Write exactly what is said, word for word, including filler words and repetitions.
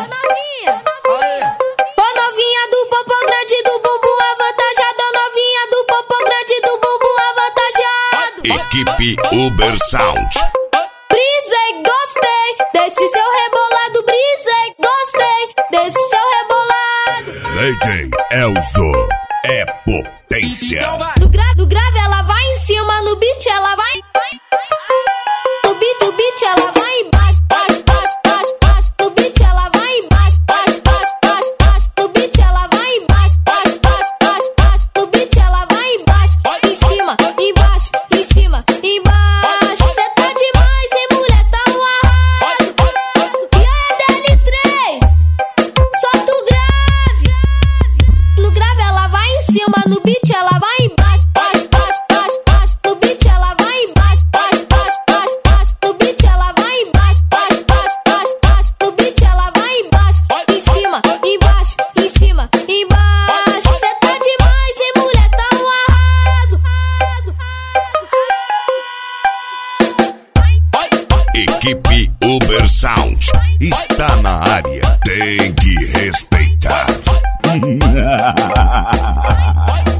novinha. Ô novinha do popô grande do bumbum avantajado. Novinha do popô grande do bumbum avantajado. Equipe Uber Sound. Brisei, gostei desse seu rebolado. Brisei, gostei desse seu rebolado. D J Elzo é potência. No, gra no grave ela vai em cima, no beat ela vai. No beat, no beat ela vai embaixo, baixo, baixo, baixo, baixo. No beat ela vai embaixo, baixo, baixo, baixo, baixo. No beat ela vai embaixo, baixo, baixo, baixo, baixo. No beat ela vai embaixo, em cima, embaixo, em cima, embaixo. Cê tá demais, hein, mulher, tá um arraso. E aí, D L três, solta o grave. No grave ela vai em cima, no beat ela vai embaixo, baixo, baixo, baixo, baixo. No beat ela vai embaixo, baixo, baixo, baixo, baixo. No beat ela vai embaixo, baixo, baixo, baixo, baixo. No beat ela vai embaixo, em cima, embaixo, em cima, embaixo. Cê tá demais, hein, mulher, tá um arraso. Equipe Uber Sound está na área. Tem que respeitar.